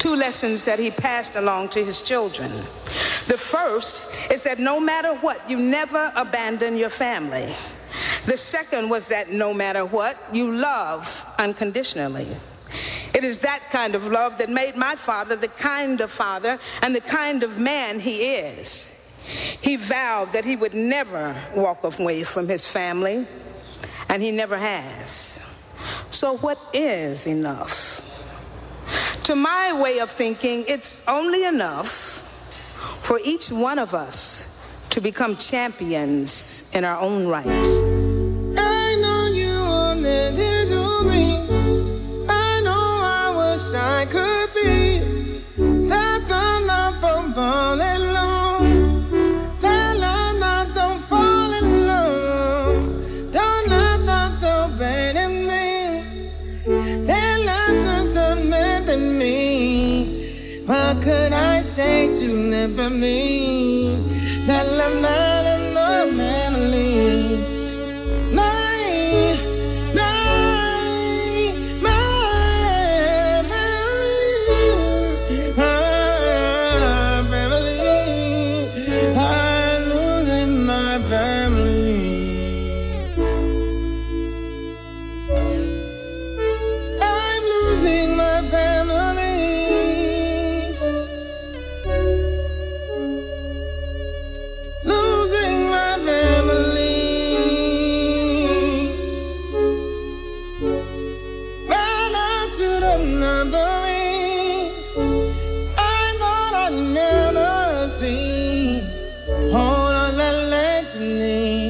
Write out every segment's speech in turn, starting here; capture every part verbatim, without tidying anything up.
two lessons that he passed along to his children. The first is that no matter what, you never abandon your family. The second was that no matter what, you love unconditionally. It is that kind of love that made my father the kind of father and the kind of man he is. He vowed that he would never walk away from his family, and he never has. So what is enough? To my way of thinking, it's only enough for each one of us to become champions in our own right. I know you wanted it to me. I know I wish I could be that the love from falling low, that love that don't fall in love, don't love that don't abandon me, that love that don't abandon me. What could I say to never me? That love, that love, no family. My, my, my family, my family. I'm losing my family. I'm losing my family. Losing my family. Another way I thought I'd never see. Hold on, that led to me.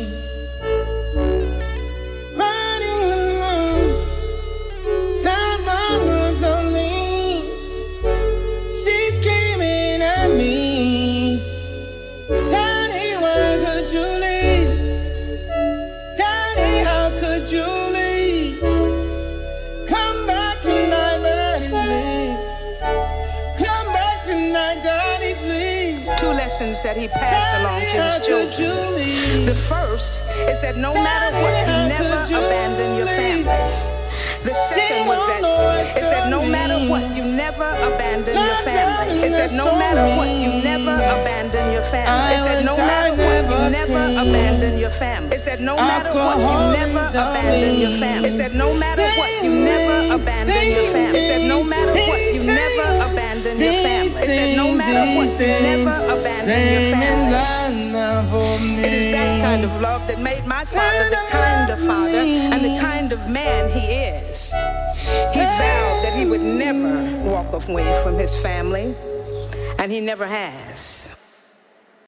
Riding alone, that love was on me. She's screaming at me. Daddy, why could you leave? Daddy, how could you leave? Come back tonight, Daddy, please. Come back tonight, Daddy, please. Two lessons that he passed along to his children. The first is that no matter what, you never abandon your family. The second was that is that no matter what, you never abandon your family. Is that no matter what, you never abandon your family. Is that no matter what, you never abandon your family. Is that no matter what, you never abandon your family. Is that no matter what, you never abandon your family. Is that no matter what, you never abandon your family. Is that no matter what, you never abandon your family. It is that kind of love that made my father the kind of father and the kind of man he is. He vowed that he would never walk away from his family, and he never has.